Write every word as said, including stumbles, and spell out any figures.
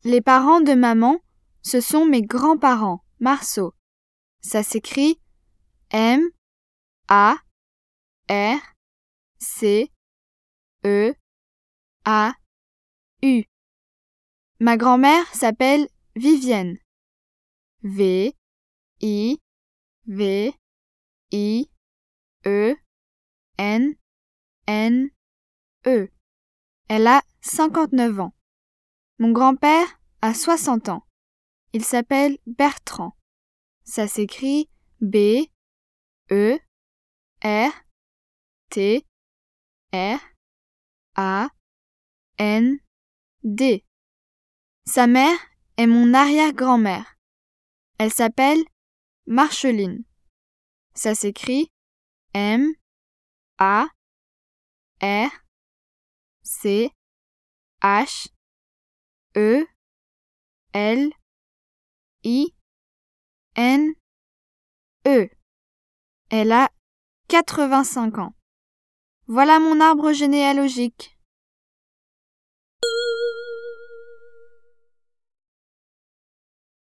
Les parents de maman, ce sont mes grands-parents, Marceau. Ça s'écrit M A R C E A U. Ma grand-mère s'appelle Vivienne. V I V I E N N E. Elle a cinquante-neuf ans. Mon grand-père a soixante ans. Il s'appelle Bertrand. Ça s'écrit B E R T R A N D. Sa mère est mon arrière-grand-mère. Elle s'appelle Marcheline. Ça s'écrit M A R C H E L I N E. Elle a quatre-vingt-cinq ans. Voilà mon arbre généalogique.